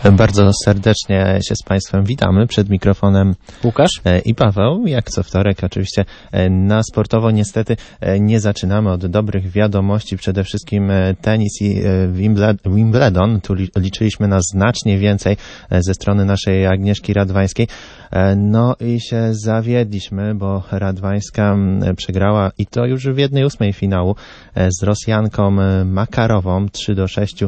Bardzo serdecznie się z Państwem witamy. Przed mikrofonem Łukasz i Paweł. Jak co wtorek oczywiście na sportowo niestety nie zaczynamy od dobrych wiadomości. Przede wszystkim tenis i Wimbledon. Tu liczyliśmy na znacznie więcej ze strony naszej Agnieszki Radwańskiej. No i się zawiedliśmy, bo Radwańska przegrała i to już w 1/8 finału z Rosjanką Makarową 3-6,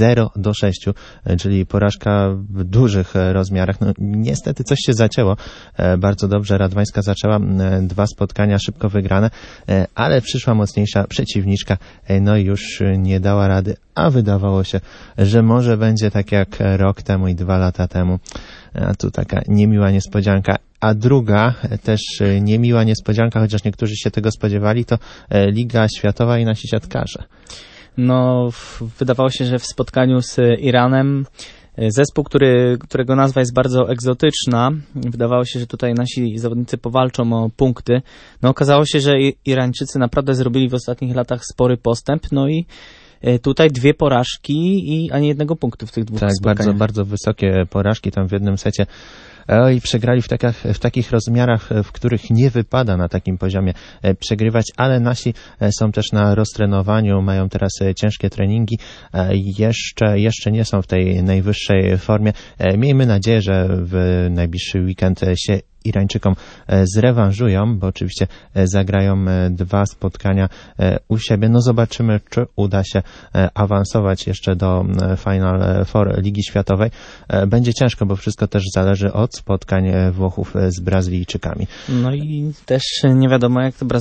0-6, czyli porażka w dużych rozmiarach. No, niestety coś się zacięło. Bardzo dobrze Radwańska zaczęła 2 spotkania szybko wygrane, ale przyszła mocniejsza przeciwniczka, no i już nie dała rady, a wydawało się, że może będzie tak jak rok temu i 2 lata temu. A tu taka niemiła niespodzianka. A druga też niemiła niespodzianka, chociaż niektórzy się tego spodziewali, to Liga Światowa i nasi siatkarze. No, wydawało się, że w spotkaniu z Iranem zespół, którego nazwa jest bardzo egzotyczna, wydawało się, że tutaj nasi zawodnicy powalczą o punkty. No, okazało się, że Irańczycy naprawdę zrobili w ostatnich latach spory postęp, no i tutaj 2 porażki i ani jednego punktu w tych 2 spotkaniach. Tak, bardzo, bardzo wysokie porażki tam w jednym secie. I przegrali w takich rozmiarach, w których nie wypada na takim poziomie przegrywać, ale nasi są też na roztrenowaniu, mają teraz ciężkie treningi, jeszcze nie są w tej najwyższej formie. Miejmy nadzieję, że w najbliższy weekend się Irańczykom zrewanżują, bo oczywiście zagrają 2 spotkania u siebie. No zobaczymy, czy uda się awansować jeszcze do Final Four Ligi Światowej. Będzie ciężko, bo wszystko też zależy od spotkań Włochów z Brazylijczykami. No i też nie wiadomo,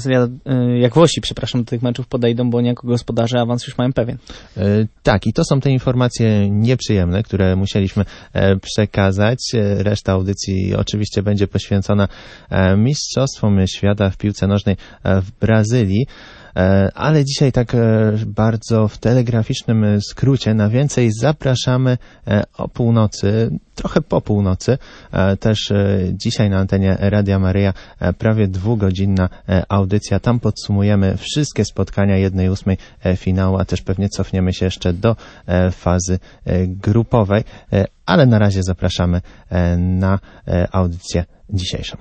jak Włosi do tych meczów podejdą, bo niejako gospodarze awans już mają pewien. Tak, i to są te informacje nieprzyjemne, które musieliśmy przekazać. Reszta audycji oczywiście będzie poświęcona Mistrzostwom Świata w piłce nożnej w Brazylii. Ale dzisiaj tak bardzo w telegraficznym skrócie na więcej zapraszamy o północy, trochę po północy. Też dzisiaj na antenie Radia Maryja prawie 2-godzinna audycja. Tam podsumujemy wszystkie spotkania 1/8 finału, a też pewnie cofniemy się jeszcze do fazy grupowej. Ale na razie zapraszamy na audycję dzisiejszą.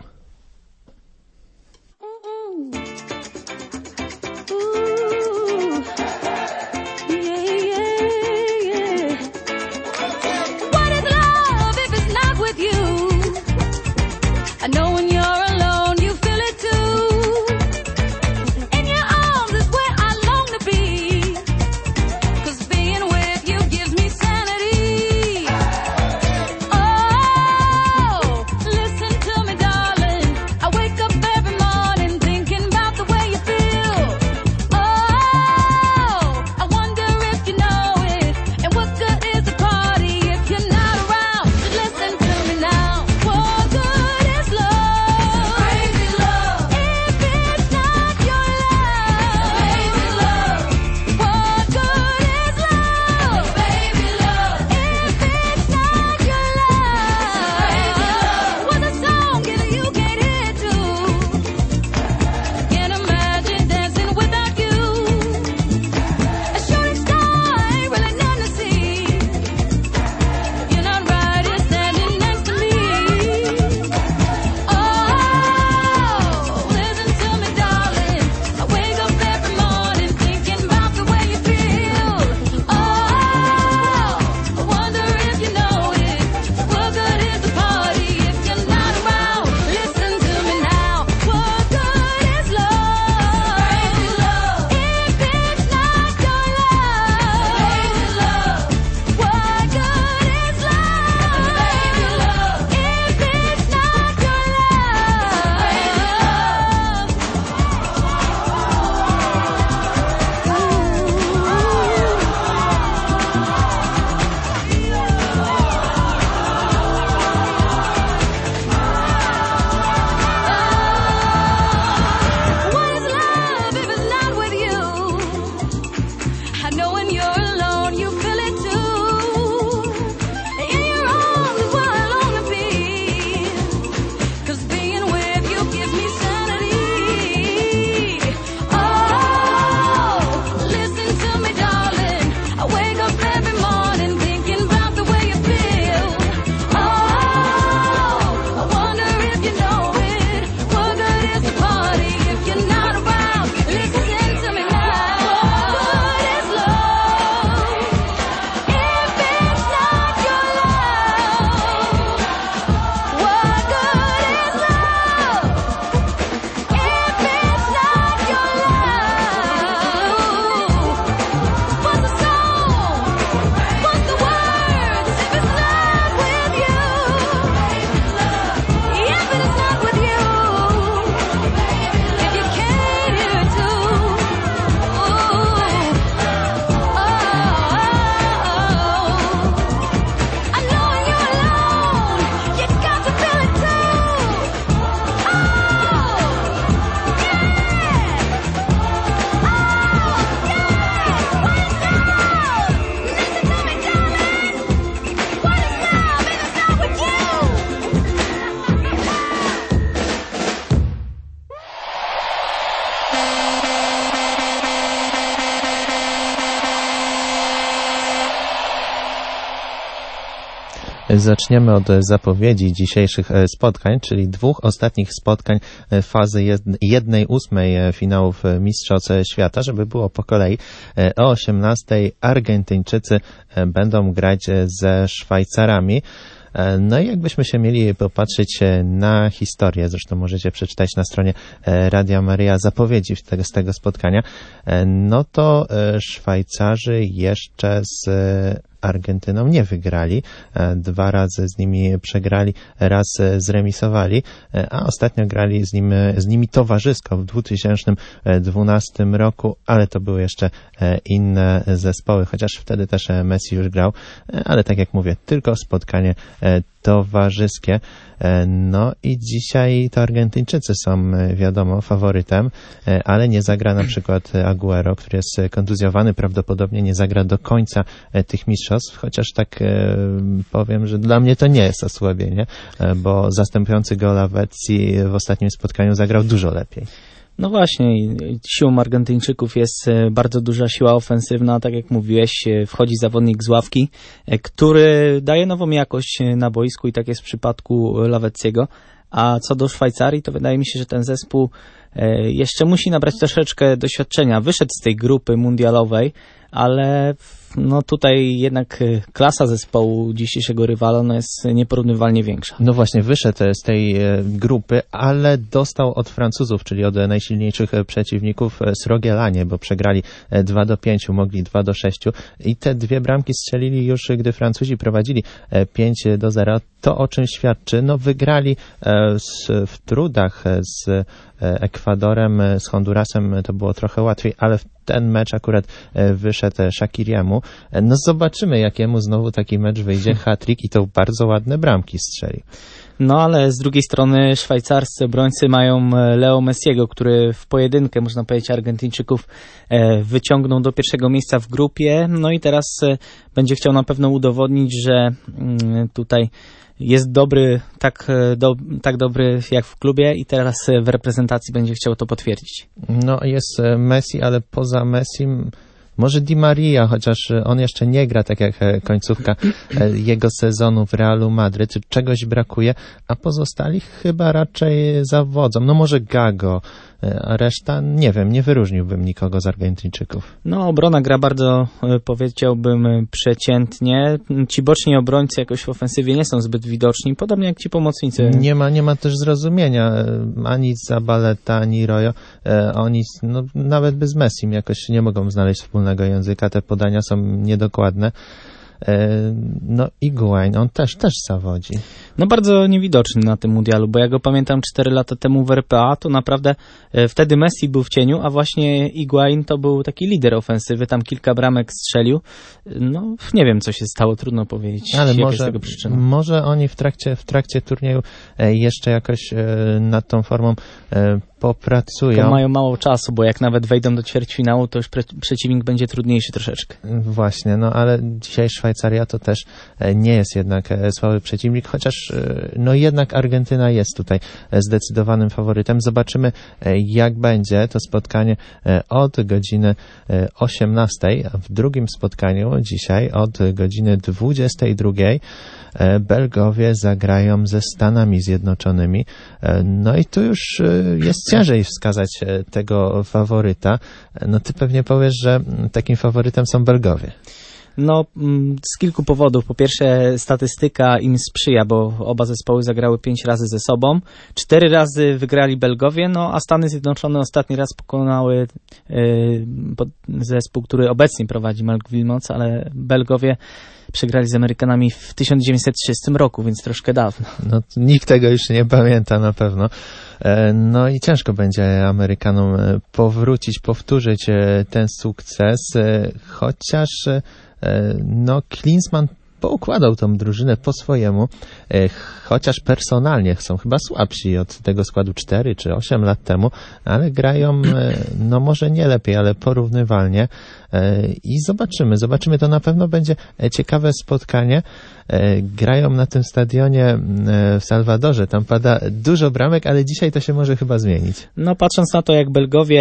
Listen to me, darling. Zaczniemy od zapowiedzi dzisiejszych spotkań, czyli 2 ostatnich spotkań fazy 1/8 finałów Mistrzostw Świata, żeby było po kolei. O 18:00 Argentyńczycy będą grać ze Szwajcarami. No i jakbyśmy się mieli popatrzeć na historię, zresztą możecie przeczytać na stronie Radia Maryja zapowiedzi z tego spotkania, no to Szwajcarzy jeszcze z Argentyną nie wygrali. 2 razy z nimi przegrali, raz zremisowali, a ostatnio grali z nimi towarzysko w 2012 roku, ale to były jeszcze inne zespoły, chociaż wtedy też Messi już grał, ale tak jak mówię, tylko spotkanie towarzyskie. No i dzisiaj to Argentyńczycy są, wiadomo, faworytem, ale nie zagra na przykład Agüero, który jest kontuzjowany, prawdopodobnie nie zagra do końca tych mistrzostw, chociaż tak powiem, że dla mnie to nie jest osłabienie, bo zastępujący go Lavezzi w ostatnim spotkaniu zagrał dużo lepiej. No właśnie, siłą Argentyńczyków jest bardzo duża siła ofensywna, tak jak mówiłeś, wchodzi zawodnik z ławki, który daje nową jakość na boisku i tak jest w przypadku Lavezziego. A co do Szwajcarii, to wydaje mi się, że ten zespół jeszcze musi nabrać troszeczkę doświadczenia. Wyszedł z tej grupy mundialowej, ale no tutaj jednak klasa zespołu dzisiejszego rywala no jest nieporównywalnie większa. No właśnie, wyszedł z tej grupy, ale dostał od Francuzów, czyli od najsilniejszych przeciwników srogielanie, bo przegrali 2-5, mogli 2-6 i te 2 bramki strzelili już, gdy Francuzi prowadzili 5-0. To o czym świadczy? No wygrali w trudach z Ekwadorem, z Hondurasem to było trochę łatwiej, ale w ten mecz akurat wyszedł Shaqiriemu. No zobaczymy, jakiemu znowu taki mecz wyjdzie, hat-trick i to bardzo ładne bramki strzeli. No ale z drugiej strony szwajcarscy obrońcy mają Leo Messiego, który w pojedynkę, można powiedzieć, Argentyńczyków wyciągnął do pierwszego miejsca w grupie. No i teraz będzie chciał na pewno udowodnić, że tutaj jest dobry, tak dobry jak w klubie i teraz w reprezentacji będzie chciał to potwierdzić. No jest Messi, ale poza Messim może Di Maria, chociaż on jeszcze nie gra, tak jak końcówka jego sezonu w Realu Madryt. Czegoś brakuje, a pozostali chyba raczej zawodzą. No może Gago, a reszta nie wiem, nie wyróżniłbym nikogo z Argentyńczyków. No obrona gra bardzo, powiedziałbym, przeciętnie. Ci boczni obrońcy jakoś w ofensywie nie są zbyt widoczni, podobnie jak ci pomocnicy. Nie ma też zrozumienia ani Zabaleta, ani Royo. Oni no, nawet bez Messim jakoś nie mogą znaleźć wspólnego języka. Te podania są niedokładne. No Higuaín, on też zawodzi. No bardzo niewidoczny na tym mundialu, bo ja go pamiętam 4 lata temu w RPA, to naprawdę wtedy Messi był w cieniu, a właśnie Higuaín to był taki lider ofensywy, tam kilka bramek strzelił. No nie wiem, co się stało, trudno powiedzieć, ale jaka jest tego przyczyna. Może oni w trakcie turnieju jeszcze jakoś nad tą formą popracują. To mają mało czasu, bo jak nawet wejdą do ćwierćfinału, to już przeciwnik będzie trudniejszy troszeczkę. Właśnie, no ale dzisiaj Szwajcaria to też nie jest jednak słaby przeciwnik, chociaż no jednak Argentyna jest tutaj zdecydowanym faworytem. Zobaczymy, jak będzie to spotkanie od godziny 18:00, a w drugim spotkaniu dzisiaj od godziny 22:00 Belgowie zagrają ze Stanami Zjednoczonymi. No i tu już jest ciężej wskazać tego faworyta. No ty pewnie powiesz, że takim faworytem są Belgowie. No, z kilku powodów. Po pierwsze, statystyka im sprzyja, bo oba zespoły zagrały 5 razy ze sobą. 4 razy wygrali Belgowie, no a Stany Zjednoczone ostatni raz pokonały zespół, który obecnie prowadzi Mark Wilmots, ale Belgowie przegrali z Amerykanami w 1930 roku, więc troszkę dawno. No, nikt tego już nie pamięta na pewno. No i ciężko będzie Amerykanom powtórzyć ten sukces, chociaż no Klinsmann poukładał tą drużynę po swojemu, chociaż personalnie są chyba słabsi od tego składu 4 czy 8 lat temu, ale grają, no może nie lepiej, ale porównywalnie i zobaczymy, to na pewno będzie ciekawe spotkanie. Grają na tym stadionie w Salwadorze, tam pada dużo bramek, ale dzisiaj to się może chyba zmienić. No patrząc na to, jak Belgowie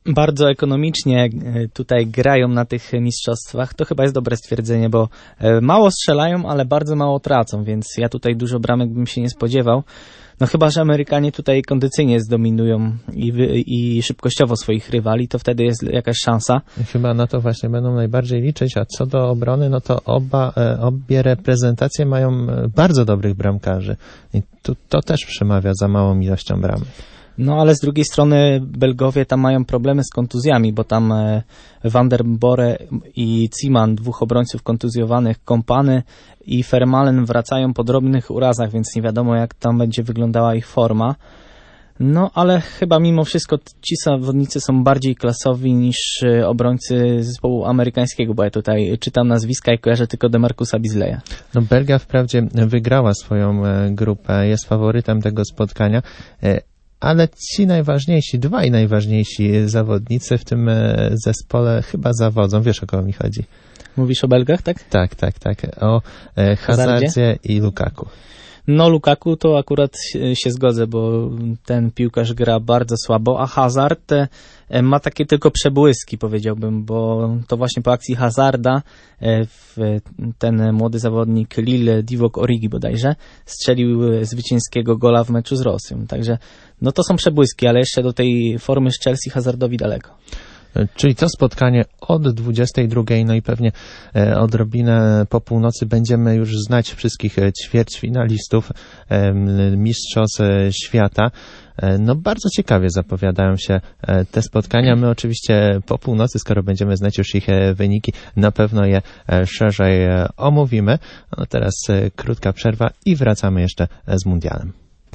bardzo ekonomicznie tutaj grają na tych mistrzostwach, to chyba jest dobre stwierdzenie, bo mało strzelają, ale bardzo mało tracą, więc ja tutaj dużo bramek bym się nie spodziewał. No chyba, że Amerykanie tutaj kondycyjnie zdominują i szybkościowo swoich rywali, to wtedy jest jakaś szansa. Chyba na to właśnie będą najbardziej liczyć, a co do obrony, no to obie reprezentacje mają bardzo dobrych bramkarzy i to też przemawia za małą ilością bramek. No ale z drugiej strony Belgowie tam mają problemy z kontuzjami, bo tam Van der Bore i Ciman, dwóch obrońców kontuzjowanych, Kompany i Vermaelen wracają po drobnych urazach, więc nie wiadomo jak tam będzie wyglądała ich forma. No ale chyba mimo wszystko ci zawodnicy są bardziej klasowi niż obrońcy zespołu amerykańskiego, bo ja tutaj czytam nazwiska i kojarzę tylko Demarcusa Beasleya. No Belgia wprawdzie wygrała swoją grupę, jest faworytem tego spotkania, ale ci najważniejsi, dwaj najważniejsi zawodnicy w tym zespole chyba zawodzą. Wiesz, o kogo mi chodzi? Mówisz o Belgach, tak? Tak. O Hazardzie i Lukaku. No Lukaku to akurat się zgodzę, bo ten piłkarz gra bardzo słabo, a Hazard ma takie tylko przebłyski, powiedziałbym, bo to właśnie po akcji Hazarda ten młody zawodnik Lille, Divock Origi bodajże, strzelił zwycięskiego gola w meczu z Rosją. Także no to są przebłyski, ale jeszcze do tej formy z Chelsea Hazardowi daleko. Czyli to spotkanie od 22, no i pewnie odrobinę po północy będziemy już znać wszystkich ćwierćfinalistów mistrzostw świata. No bardzo ciekawie zapowiadają się te spotkania. My oczywiście po północy, skoro będziemy znać już ich wyniki, na pewno je szerzej omówimy. No teraz krótka przerwa i wracamy jeszcze z mundialem.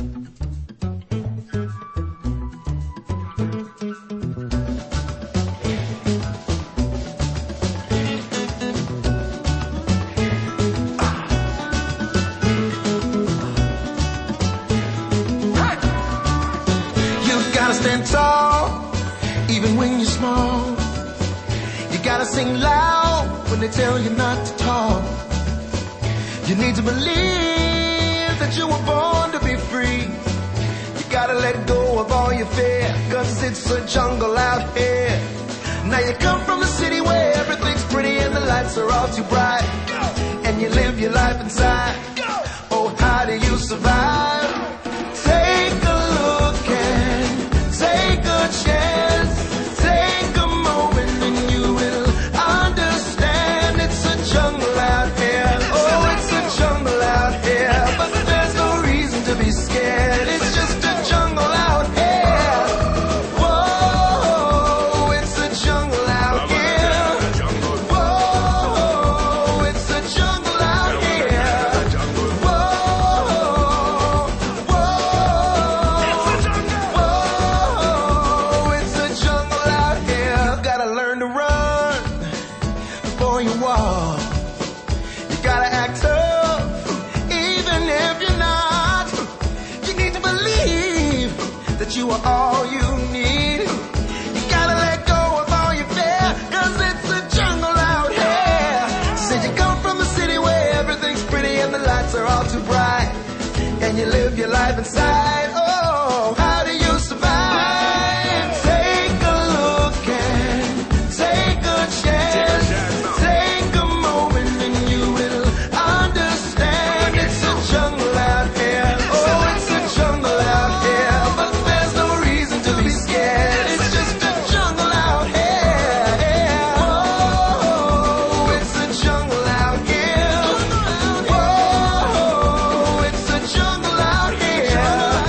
Stand tall, even when you're small. You gotta sing loud when they tell you not to talk. You need to believe that you were born to be free. You gotta let go of all your fear, 'cause it's a jungle out here. Now you come from a city where everything's pretty and the lights are all too bright, and you live your life inside. Oh, how do you survive? Take a look and take a chance, take a moment and you will understand it's a jungle out here. Oh, it's a jungle out here, but there's no reason to be scared. It's just a jungle out here. Whoa, it's a jungle out here. Whoa, it's a jungle out here. Whoa, it's a jungle out here. Gotta learn to run before you walk. You gotta act tough, even if you're not. You need to believe that you are all you need. You gotta let go of all your fear, 'cause it's a jungle out here. Said you come from the city where everything's pretty and the lights are all too bright, and you live your life inside. Oh, how do you survive? Take a look and take a chance. Take a moment and you will understand it's a jungle out here. Oh, it's a jungle out here, but there's no reason to be scared. It's just a jungle out here. Oh, it's a jungle out here. Oh, it's a jungle out here.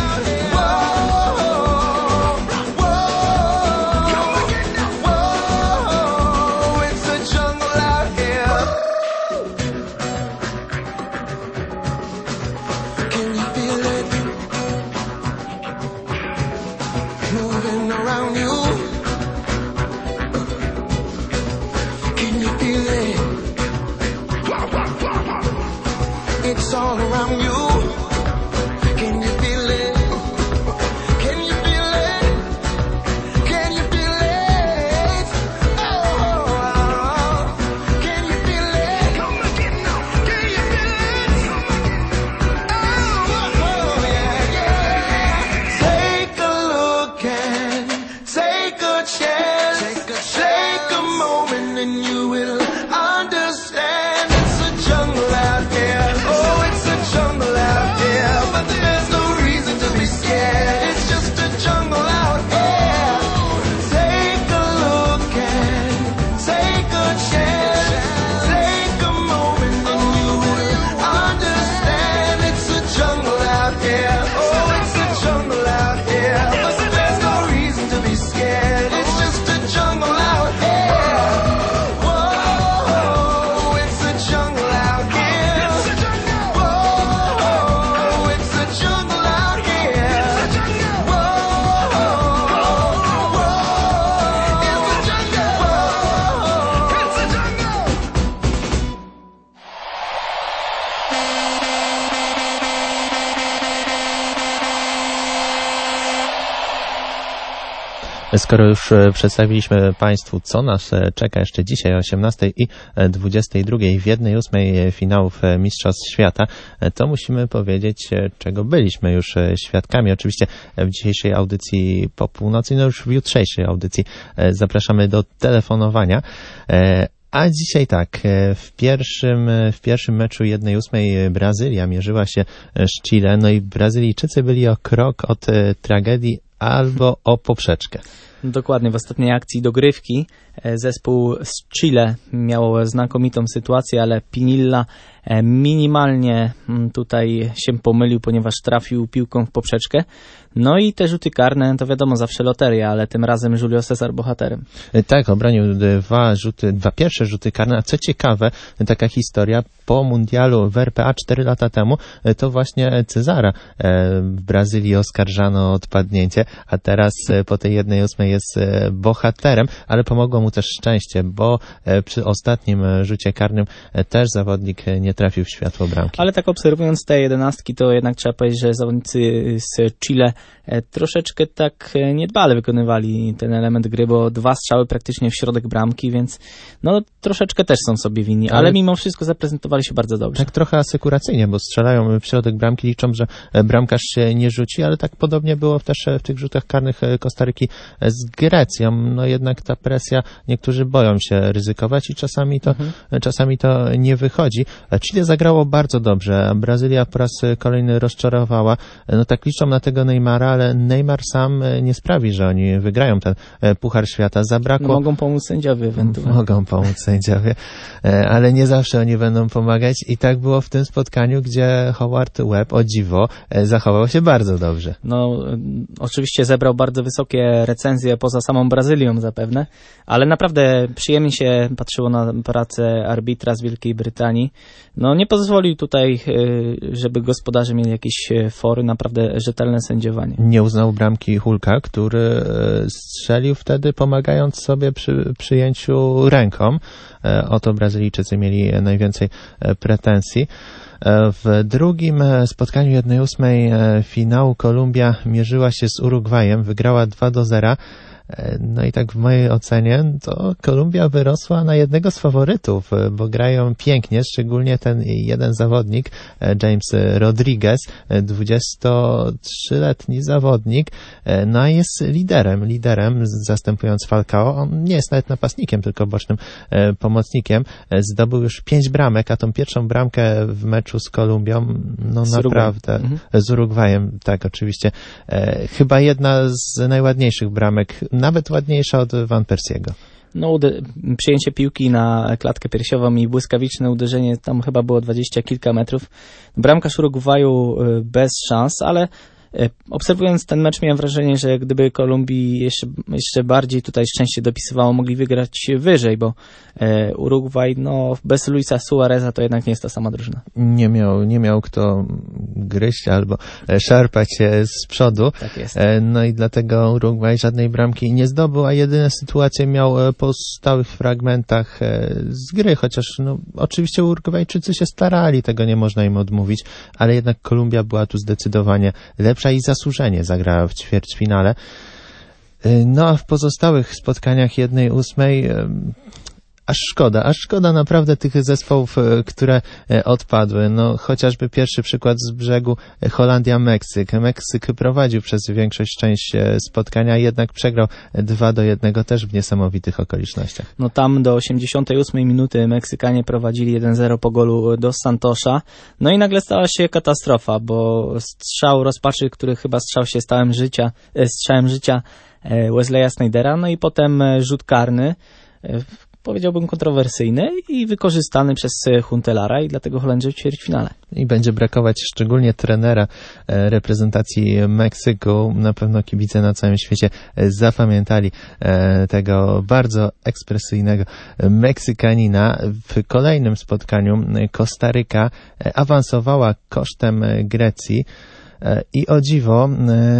Skoro już przedstawiliśmy Państwu, co nas czeka jeszcze dzisiaj o 18 i 22 w 1/8 finałów Mistrzostw Świata, to musimy powiedzieć, czego byliśmy już świadkami. Oczywiście w dzisiejszej audycji po północy, no już w jutrzejszej audycji zapraszamy do telefonowania. A dzisiaj tak, w pierwszym meczu 1/8 Brazylia mierzyła się z Chile, no i Brazylijczycy byli o krok od tragedii albo o poprzeczkę. Dokładnie, w ostatniej akcji dogrywki zespół z Chile miał znakomitą sytuację, ale Pinilla minimalnie tutaj się pomylił, ponieważ trafił piłką w poprzeczkę. No i te rzuty karne, to wiadomo, zawsze loteria, ale tym razem Julio César bohaterem. Tak, obronił dwa pierwsze rzuty karne, a co ciekawe, taka historia, po mundialu w RPA 4 lata temu, to właśnie Cezara w Brazylii oskarżano o odpadnięcie, a teraz po tej 1/8 jest bohaterem, ale pomogło mu też szczęście, bo przy ostatnim rzucie karnym też zawodnik nie trafił w światło bramki. Ale tak obserwując te 11, to jednak trzeba powiedzieć, że zawodnicy z Chile troszeczkę tak niedbale wykonywali ten element gry, bo 2 strzały praktycznie w środek bramki, więc no troszeczkę też są sobie winni, ale mimo wszystko zaprezentowali się bardzo dobrze. Tak trochę asekuracyjnie, bo strzelają w środek bramki, liczą, że bramkarz się nie rzuci, ale tak podobnie było też w tych rzutach karnych Kostaryki z Grecją. No jednak ta presja, niektórzy boją się ryzykować i czasami to nie wychodzi. Chile zagrało bardzo dobrze, a Brazylia po raz kolejny rozczarowała. No tak liczą na tego Neymara, ale Neymar sam nie sprawi, że oni wygrają ten Puchar Świata. Zabrakło... No, mogą pomóc sędziowie ewentualnie. Mogą pomóc sędziowie, ale nie zawsze oni będą pomagać i tak było w tym spotkaniu, gdzie Howard Webb, o dziwo, zachował się bardzo dobrze. No, oczywiście zebrał bardzo wysokie recenzje poza samą Brazylią zapewne, ale naprawdę przyjemnie się patrzyło na pracę arbitra z Wielkiej Brytanii. No, nie pozwolił tutaj, żeby gospodarze mieli jakieś fory, naprawdę rzetelne sędziowanie. Nie uznał bramki Hulka, który strzelił wtedy, pomagając sobie przy przyjęciu ręką. O to Brazylijczycy mieli najwięcej pretensji. W drugim spotkaniu 1/8 finału Kolumbia mierzyła się z Urugwajem, wygrała 2-0. No i tak w mojej ocenie to Kolumbia wyrosła na jednego z faworytów, bo grają pięknie, szczególnie ten jeden zawodnik, James Rodriguez, 23-letni zawodnik, no a jest liderem, zastępując Falcao. On nie jest nawet napastnikiem, tylko bocznym pomocnikiem. Zdobył już 5 bramek, a tą pierwszą bramkę w meczu z Kolumbią, no naprawdę, z Urugwajem, tak oczywiście, chyba jedna z najładniejszych bramek, nawet ładniejsza od Van Persiego. No, przyjęcie piłki na klatkę piersiową i błyskawiczne uderzenie, tam chyba było 20 kilka metrów. Bramkarz Urugwaju bez szans, ale obserwując ten mecz miałem wrażenie, że gdyby Kolumbii jeszcze bardziej tutaj szczęście dopisywało, mogli wygrać wyżej, bo Urugwaj, no bez Luisa Suareza to jednak nie jest ta sama drużyna. Nie miał kto gryźć albo szarpać się z przodu. Tak jest. No i dlatego Urugwaj żadnej bramki nie zdobył, a jedyne sytuacje miał po stałych fragmentach z gry, chociaż no, oczywiście Urugwajczycy się starali, tego nie można im odmówić, ale jednak Kolumbia była tu zdecydowanie lepsza i zasłużenie zagrała w ćwierćfinale. No a w pozostałych spotkaniach 1/8 aż szkoda naprawdę tych zespołów, które odpadły. No chociażby pierwszy przykład z brzegu Holandia-Meksyk. Meksyk prowadził przez część spotkania, jednak przegrał 2-1 też w niesamowitych okolicznościach. No tam do 88 minuty Meksykanie prowadzili 1-0 po golu dos Santosza. No i nagle stała się katastrofa, bo strzał rozpaczy, który chyba strzał się strzałem życia Wesleya Snydera, no i potem rzut karny, powiedziałbym kontrowersyjny i wykorzystany przez Huntelara i dlatego Holendrzy w ćwierćfinale. I będzie brakować szczególnie trenera reprezentacji Meksyku. Na pewno kibice na całym świecie zapamiętali tego bardzo ekspresyjnego Meksykanina. W kolejnym spotkaniu Kostaryka awansowała kosztem Grecji i o dziwo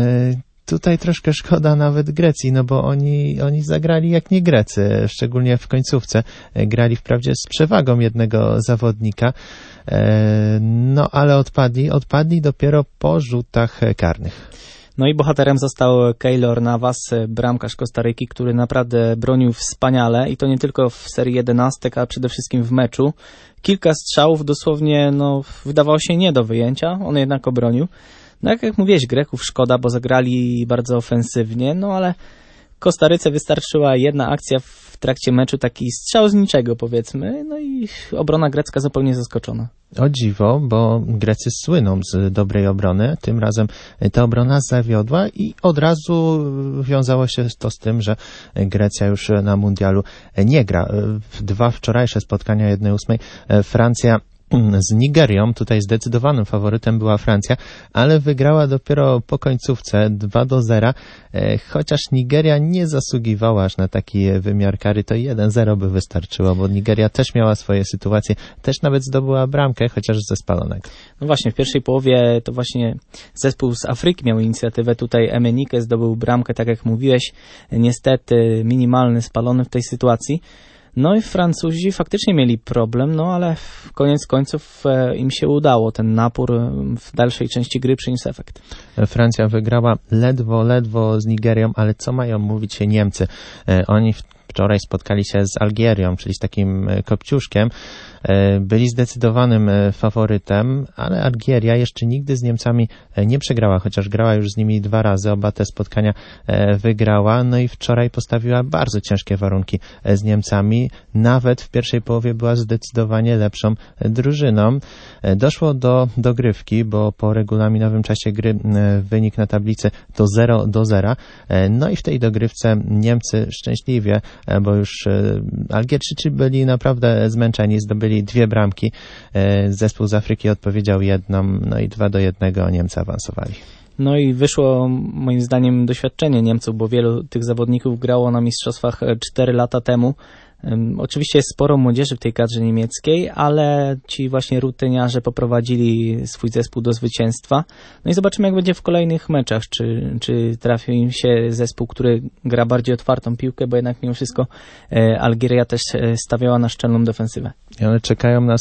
tutaj troszkę szkoda nawet Grecji, no bo oni zagrali jak nie Grecy, szczególnie w końcówce. Grali wprawdzie z przewagą jednego zawodnika, no ale odpadli dopiero po rzutach karnych. No i bohaterem został Keylor Navas, bramkarz Kostaryki, który naprawdę bronił wspaniale i to nie tylko w serii 11, a przede wszystkim w meczu. Kilka strzałów dosłownie, wydawało się nie do wyjęcia, on jednak obronił. No jak mówiłeś, Greków szkoda, bo zagrali bardzo ofensywnie, ale Kostaryce wystarczyła jedna akcja w trakcie meczu, taki strzał z niczego powiedzmy, i obrona grecka zupełnie zaskoczona. O dziwo, bo Grecy słyną z dobrej obrony, tym razem ta obrona zawiodła i od razu wiązało się to z tym, że Grecja już na mundialu nie gra. Dwa wczorajsze spotkania 1/8 Francja z Nigerią, tutaj zdecydowanym faworytem była Francja, ale wygrała dopiero po końcówce 2-0, chociaż Nigeria nie zasługiwała aż na taki wymiar kary, to 1-0 by wystarczyło, bo Nigeria też miała swoje sytuacje, też nawet zdobyła bramkę, chociaż ze spalonego. No właśnie, w pierwszej połowie to właśnie zespół z Afryki miał inicjatywę, tutaj Emenike zdobył bramkę, tak jak mówiłeś, niestety minimalny, spalony w tej sytuacji. No i Francuzi faktycznie mieli problem, ale koniec końców im się udało. Ten napór w dalszej części gry przyniósł efekt. Francja wygrała ledwo z Nigerią, ale co mają mówić Niemcy? Oni wczoraj spotkali się z Algierią, czyli z takim kopciuszkiem. Byli zdecydowanym faworytem, ale Algieria jeszcze nigdy z Niemcami nie przegrała, chociaż grała już z nimi 2 razy, oba te spotkania wygrała, i wczoraj postawiła bardzo ciężkie warunki z Niemcami, nawet w pierwszej połowie była zdecydowanie lepszą drużyną. Doszło do dogrywki, bo po regulaminowym czasie gry wynik na tablicy to 0-0, i w tej dogrywce Niemcy szczęśliwie, bo już Algierczycy byli naprawdę zmęczeni, zdobyli 2 bramki. Zespół z Afryki odpowiedział 1, i 2-1 Niemcy awansowali. No i wyszło moim zdaniem doświadczenie Niemców, bo wielu tych zawodników grało na mistrzostwach 4 lata temu. Oczywiście jest sporo młodzieży w tej kadrze niemieckiej, ale ci właśnie rutyniarze poprowadzili swój zespół do zwycięstwa. No i zobaczymy, jak będzie w kolejnych meczach, czy trafi im się zespół, który gra bardziej otwartą piłkę, bo jednak mimo wszystko Algieria też stawiała na szczelną defensywę. Ale czekają nas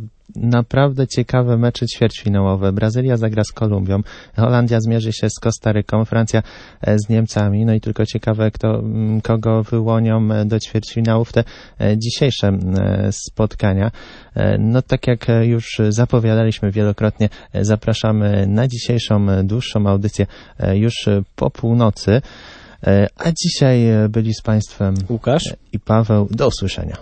naprawdę ciekawe mecze ćwierćfinałowe. Brazylia zagra z Kolumbią, Holandia zmierzy się z Kostaryką, Francja z Niemcami, i tylko ciekawe, kogo wyłonią do ćwierćfinałów te dzisiejsze spotkania. Tak jak już zapowiadaliśmy wielokrotnie, zapraszamy na dzisiejszą dłuższą audycję już po północy. A dzisiaj byli z Państwem Łukasz i Paweł. Do usłyszenia.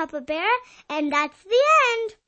Papa Bear, and that's the end.